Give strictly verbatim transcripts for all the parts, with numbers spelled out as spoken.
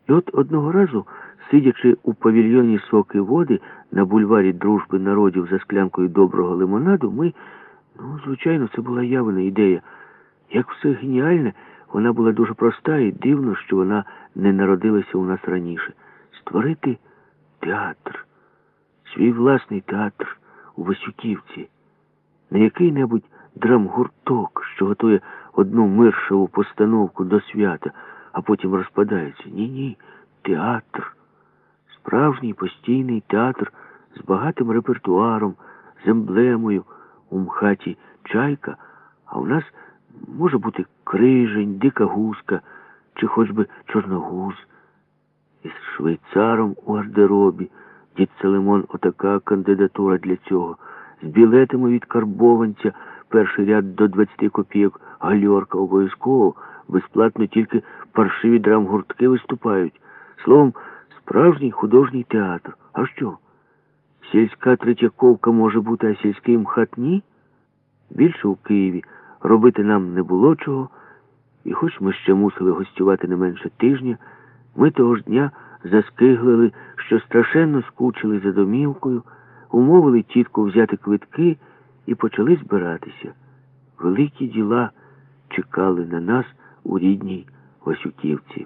І от одного разу, сидячи у павільйоні «Соки води» на бульварі Дружби народів за склянкою доброго лимонаду, ми, ну, звичайно, це була явна ідея. Як все геніальне, вона була дуже проста і дивно, що вона не народилася у нас раніше. Створити театр, свій власний театр у Васюківці, не який-небудь драмгурток, що готує одну миршеву постановку до свята, а потім розпадається. Ні-ні, театр. Справжній постійний театр з багатим репертуаром, з емблемою. У МХАТі чайка, а у нас може бути крижень, дика гуска, чи хоч би чорногуз. Із швейцаром у гардеробі. Дід Салимон, отака кандидатура для цього. З білетами від карбованця, перший ряд до двадцяти копійок, гальорка обов'язково, безплатно тільки паршиві драмгуртки виступають. Словом, справжній художній театр. А що? Сільська Третьяковка може бути, а сільський МХАТ ні? Більше у Києві робити нам не було чого, і хоч ми ще мусили гостювати не менше тижня, ми того ж дня заскиглили, що страшенно скучили за домівкою, умовили тітку взяти квитки і почали збиратися. Великі діла чекали на нас у рідній Васюківці.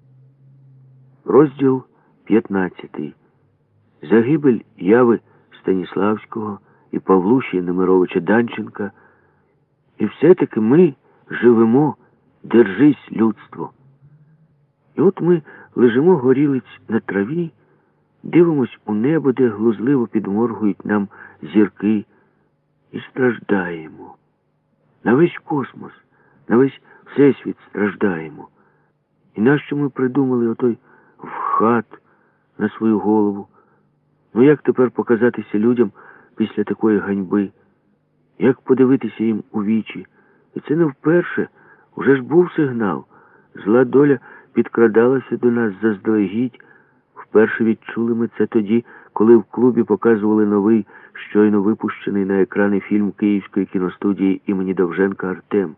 Розділ п'ятнадцятий. Загибель Яви Станіславського і Павлуші Немировича Данченка. І все-таки ми живемо, держись, людство. І от ми лежимо горілиць на траві, дивимось у небо, де глузливо підморгують нам зірки, і страждаємо. На весь космос, на весь всесвіт страждаємо. І нащо ми придумали отой ВХАТ на свою голову? Ну як тепер показатися людям після такої ганьби? Як подивитися їм у вічі? І це не вперше. Уже ж був сигнал. Зла доля підкрадалася до нас заздалегідь. Вперше відчули ми це тоді, коли в клубі показували новий, щойно випущений на екрани фільм Київської кіностудії імені Довженка «Артем».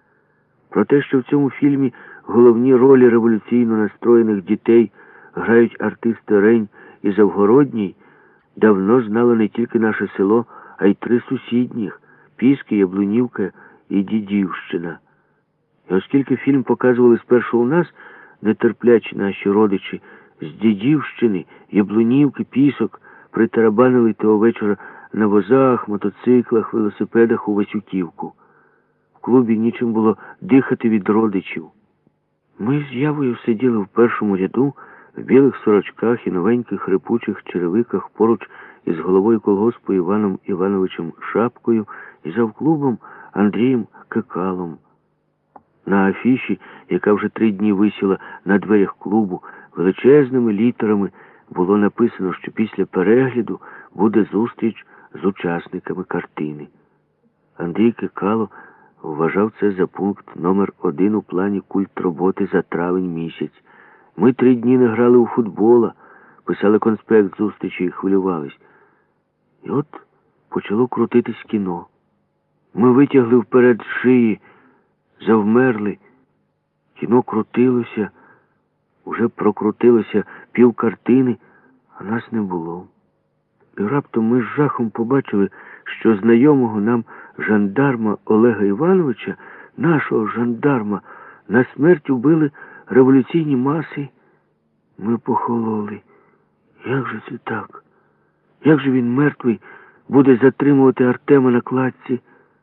Про те, що в цьому фільмі головні ролі революційно настроєних дітей грають артисти Рень і Завгородній, давно знало не тільки наше село, а й три сусідніх – Піски, Яблунівка і Дідівщина. І оскільки фільм показували спершу у нас, нетерплячі наші родичі з Дідівщини, Яблунівки, Пісок притарабанили того вечора на возах, мотоциклах, велосипедах у Васюківку. В клубі нічим було дихати від родичів. Ми з Явою сиділи в першому ряду, в білих сорочках і новеньких рипучих черевиках поруч із головою колгоспу Іваном Івановичем Шапкою і завклубом Андрієм Кекалом. На афіші, яка вже три дні висіла на дверях клубу, величезними літерами було написано, що після перегляду буде зустріч з учасниками картини. Андрій Кекало вважав це за пункт номер один у плані культроботи за травень місяць. Ми три дні не грали у футбола, писали конспект зустрічі і хвилювались. І от почало крутитись кіно. Ми витягли вперед шиї, завмерли. Кіно крутилося, уже прокрутилося пів картини, а нас не було. І раптом ми з жахом побачили, що знайомого нам жандарма Олега Івановича, нашого жандарма, на смерть убили революційні маси. Ми похололи. Як же це так? Як же він, мертвий, буде затримувати Артема на кладці?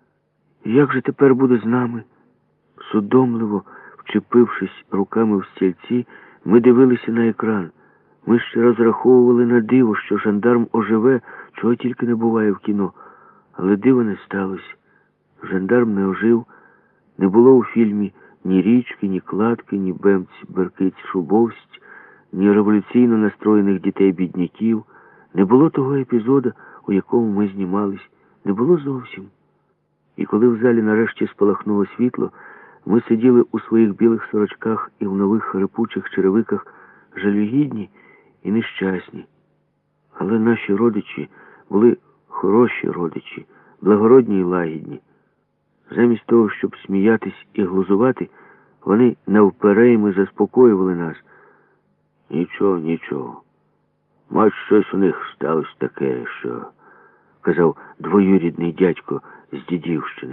Як же тепер буде з нами? Судомливо, вчепившись руками в стільці, ми дивилися на екран. Ми ще розраховували на диво, що жандарм оживе, чого тільки не буває в кіно. Але дива не сталося. Жандарм не ожив. Не було у фільмі ні річки, ні кладки, ні бемць, беркиць, шубовсть, ні революційно настроєних дітей-бідняків. Не було того епізоду, у якому ми знімались. Не було зовсім. І коли в залі нарешті спалахнуло світло, ми сиділи у своїх білих сорочках і в нових рипучих черевиках, жалюгідні і нещасні. Але наші родичі були хороші родичі, благородні і лагідні. Замість того, щоб сміятись і глузувати, вони навперейми заспокоювали нас. Нічого, нічого. Мать, щось у них сталося таке, що, казав двоюрідний дядько з Дідівщини.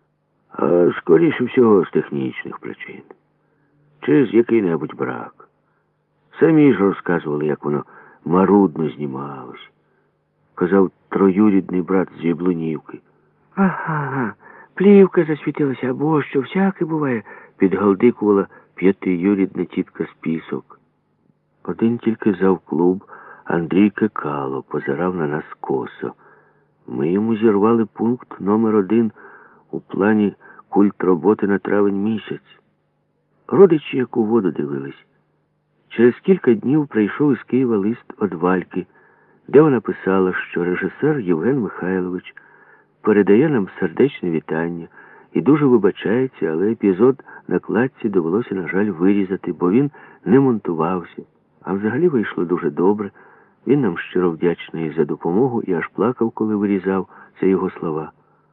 А скоріше всього з технічних причин. Чи з який-небудь брак. Самі ж розказували, як воно марудно знімалось. Казав троюрідний брат з Яблунівки. Ага, плівка засвітилася, або що всяке буває, підгалдикувала п'ятиюрідна тітка з Пісок. Один тільки завклуб Андрій Кекало позирав на нас косо. Ми йому зірвали пункт номер один у плані культроботи на травень місяць. Родичі як у воду дивились. Через кілька днів прийшов із Києва лист від Вальки, де вона писала, що режисер Євген Михайлович передає нам сердечне вітання і дуже вибачається, але епізод на кладці довелося, на жаль, вирізати, бо він не монтувався. А взагалі вийшло дуже добре. Він нам щиро вдячний за допомогу і аж плакав, коли вирізав. Це його слова.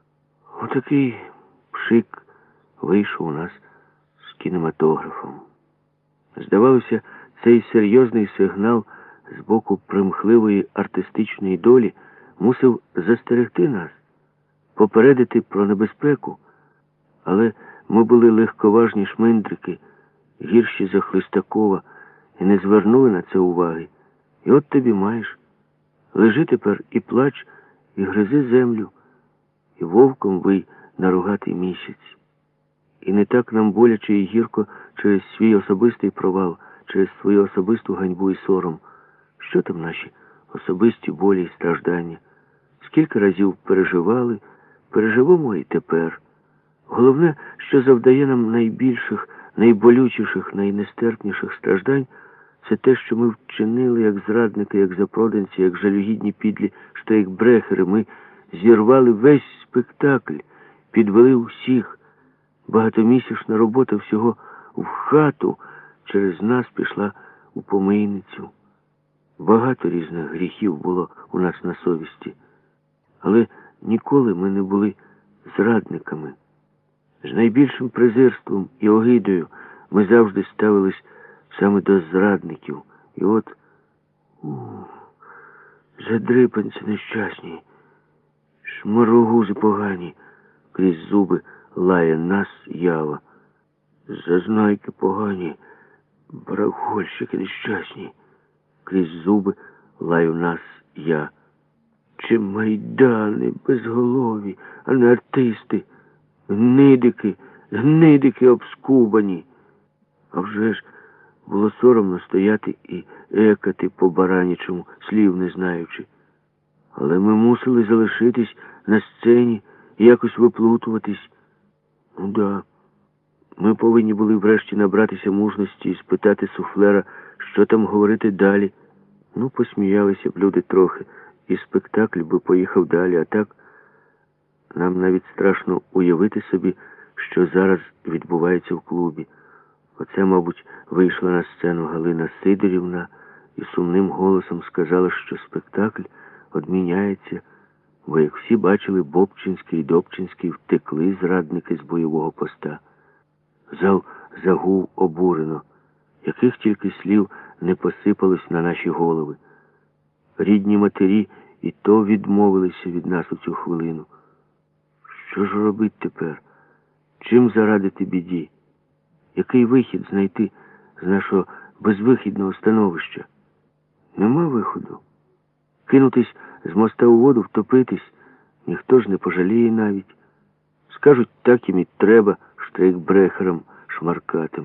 Отакий пшик вийшов у нас з кінематографом. Здавалося, цей серйозний сигнал з боку примхливої артистичної долі мусив застерегти нас, попередити про небезпеку. Але ми були легковажні шминдрики, гірші за Хлистакова, і не звернули на це уваги. І от тобі маєш. Лежи тепер і плач, і гризи землю, і вовком вий на рогатий місяць. І не так нам боляче і гірко через свій особистий провал, через свою особисту ганьбу і сором. Що там наші особисті болі і страждання? Скільки разів переживали, переживемо і тепер. Головне, що завдає нам найбільших, найболючіших, найнестерпніших страждань, це те, що ми вчинили як зрадники, як запроданці, як жалюгідні підлі штрейкбрехери. Ми зірвали весь спектакль, підвели усіх. Багатомісячна робота всього в хату через нас пішла у помийницю. Багато різних гріхів було у нас на совісті. Але ніколи ми не були зрадниками. З найбільшим презирством і огидою ми завжди ставились саме до зрадників. І от, ух, задрипанці нещасні, шмарогузи погані, крізь зуби лає нас ява. Зазнайки погані, барахольщики нещасні, крізь зуби лаю нас я. Чи майдани безголові, а не артисти, гнидики, гнидики обскубані. А вже ж було соромно стояти і екати по баранячому, слів не знаючи. Але ми мусили залишитись на сцені і якось виплутуватись. Ну да, ми повинні були врешті набратися мужності і спитати суфлера, що там говорити далі. Ну, посміялися б люди трохи, і спектакль би поїхав далі, а так нам навіть страшно уявити собі, що зараз відбувається в клубі. Оце, мабуть, вийшла на сцену Галина Сидорівна і сумним голосом сказала, що спектакль одміняється, бо, як всі бачили, Бобчинський і Добчинський втекли зрадники з бойового поста. Зал загув обурено, яких тільки слів не посипалось на наші голови. Рідні матері і то відмовилися від нас у цю хвилину. Що ж робити тепер? Чим зарадити біді? Який вихід знайти з нашого безвихідного становища? Нема виходу. Кинутись з моста у воду, втопитись, ніхто ж не пожаліє навіть. Скажуть, так їм і треба, штрейкбрехерам шмаркатим.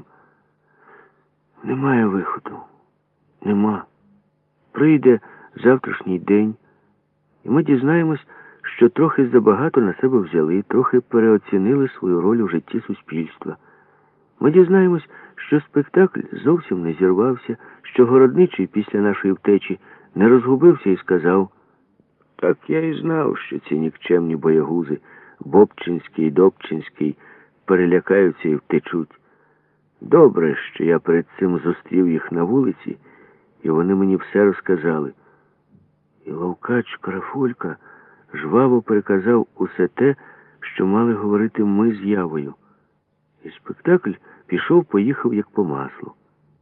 Немає виходу. Нема. Прийде завтрашній день, і ми дізнаємось, що трохи забагато на себе взяли, трохи переоцінили свою роль у житті суспільства. Ми дізнаємось, що спектакль зовсім не зірвався, що Городничий після нашої втечі не розгубився і сказав: «Так я і знав, що ці нікчемні боягузи, Бобчинський і Добчинський, перелякаються і втечуть. Добре, що я перед цим зустрів їх на вулиці, і вони мені все розказали». І Ловкач Карафулька жваво переказав усе те, що мали говорити ми з Явою. І спектакль пішов-поїхав як по маслу.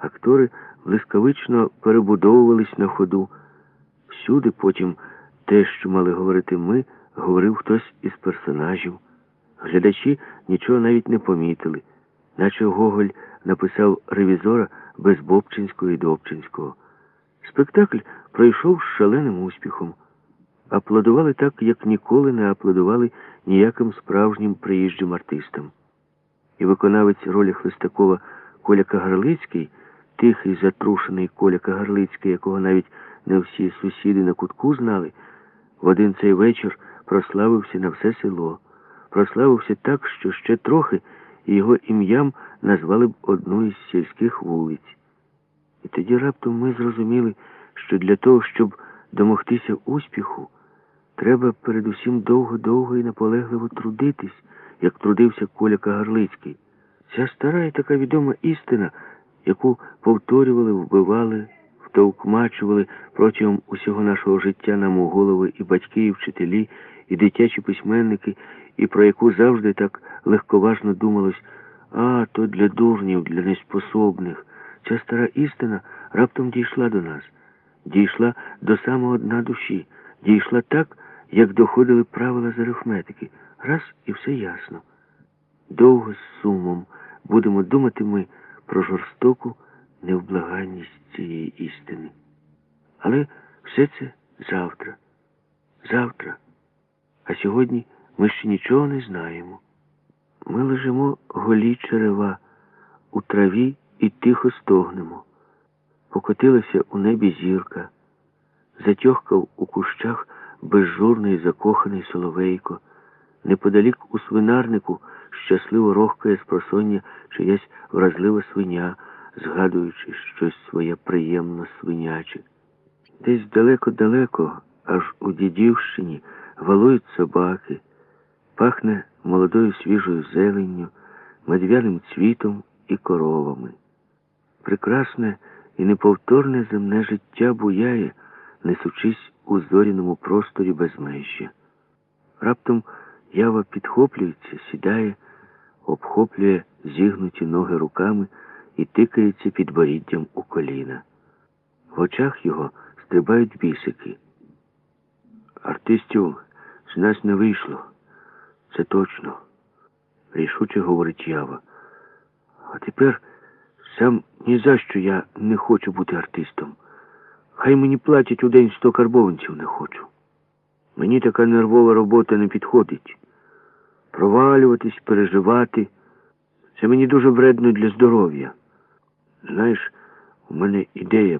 Актори блискавично перебудовувались на ходу. Всюди потім те, що мали говорити ми, говорив хтось із персонажів. Глядачі нічого навіть не помітили, наче Гоголь написав ревізора без Бобчинського і Добчинського. Спектакль пройшов з шаленим успіхом. Аплодували так, як ніколи не аплодували ніяким справжнім приїжджим артистам. І виконавець ролі Хлестакова Коля Кагарлицький, тихий, затрушений Коля Кагарлицький, якого навіть не всі сусіди на кутку знали, в один цей вечір прославився на все село. Прославився так, що ще трохи і його ім'ям назвали б одну із сільських вулиць. І тоді раптом ми зрозуміли, що для того, щоб домогтися успіху, треба передусім довго-довго і наполегливо трудитись, як трудився Коля Кагарлицький. Ця стара і така відома істина, яку повторювали, вбивали, втовкмачували протягом усього нашого життя нам у голови і батьки, і вчителі, і дитячі письменники, і про яку завжди так легковажно думалось: а, то для дурнів, для неспособних. Ця стара істина раптом дійшла до нас, дійшла до самого дна душі, дійшла так, як доходили правила з арифметики. Раз і все ясно. Довго з сумом будемо думати ми про жорстоку невблаганність цієї істини. Але все це завтра. Завтра. А сьогодні ми ще нічого не знаємо. Ми лежимо голі черева у траві і тихо стогнемо. Покотилася у небі зірка, затьохкав у кущах безжурний закоханий соловейко. Неподалік у свинарнику щасливо рохкає з просоння чиясь вразлива свиня, згадуючи щось своє приємно свиняче. Десь далеко-далеко, аж у Дідівщині, валують собаки, пахне молодою свіжою зеленню, медвяним цвітом і коровами. Прекрасне і неповторне земне життя буяє, несучись у зоряному просторі безмежжя. Раптом ява підхоплюється, сідає, обхоплює зігнуті ноги руками і тикається підборіддям у коліна. В очах його стрибають бісики. Артистів з нас не вийшло. Це точно, рішуче говорить ява. А тепер сам ні за що я не хочу бути артистом. Хай мені платять у день сто карбованців, не хочу. Мені така нервова робота не підходить. Провалюватись, переживати – це мені дуже вредно для здоров'я. Знаєш, у мене ідея